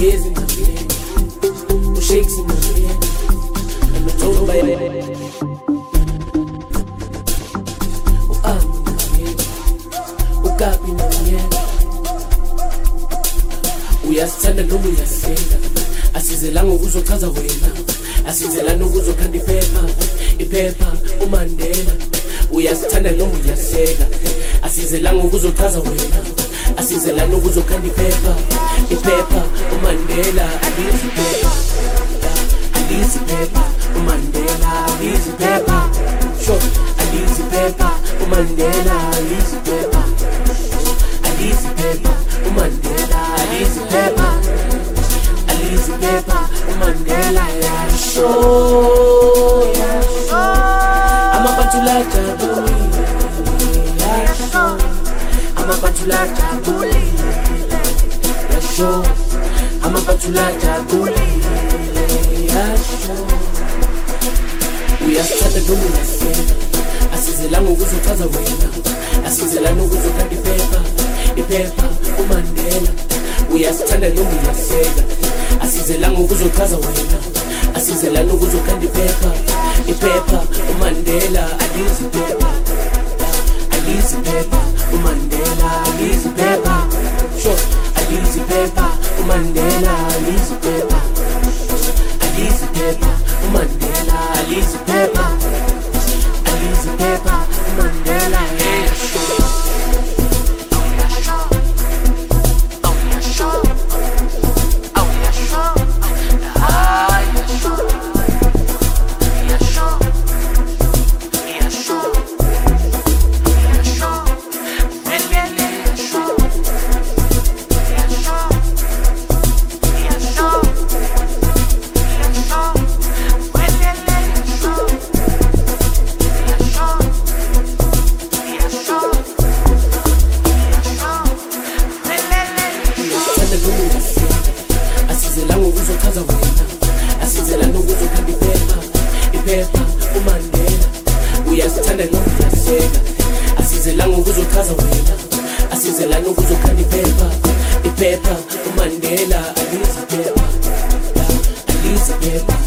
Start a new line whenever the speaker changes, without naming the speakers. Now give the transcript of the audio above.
Years in my head, who shakes in my head, and the total by who arm in my head, who gap in my head. Uyasithanda noma uyasihlenga, asizelanga ukuzochaza wena, asizelana ukuzokhanda iphepha uMandela. Uyasithanda noma uyasihlenga, asizelanga ukuzochaza wena, asizelana ukuzokhanda iphepha uMandela. Alizi phepha uMandela, alizi phepha, sure, alizi phepha uMandela, alizi phepha, alizi phepha uMandela, alizi phepha, alizi phepha uMandela, yasho amaphathula jabulile, yasho amaphathula jabulile, yasho amaphathula jabulile, yasho. Uyasithanda noma uyasihlenga, asizelanga ukuzochaza wena, asizelana ukuzokhanda iphepha uMandela. Uyasithanda noma uyasihlenga, asizelanga ukuzochaza wena, asizelana ukuzokhanda iphepha uMandela. Alizi phepha, alizi phepha uMandela, alizi phepha, sure, alizi phepha uMandela, alizi phepha, alizi phepha uMandela, alizi phepha, alizi phepha uMandela, yeah. Asizelanga ukuzochaza wena, asizelana ukuzokhanda iphepha uMandela. Uyasithanda noma uyasihlenga, asizelanga ukuzochaza wena, asizelana ukuzokhanda iphepha uMandela. Alizi phepha, alizi phepha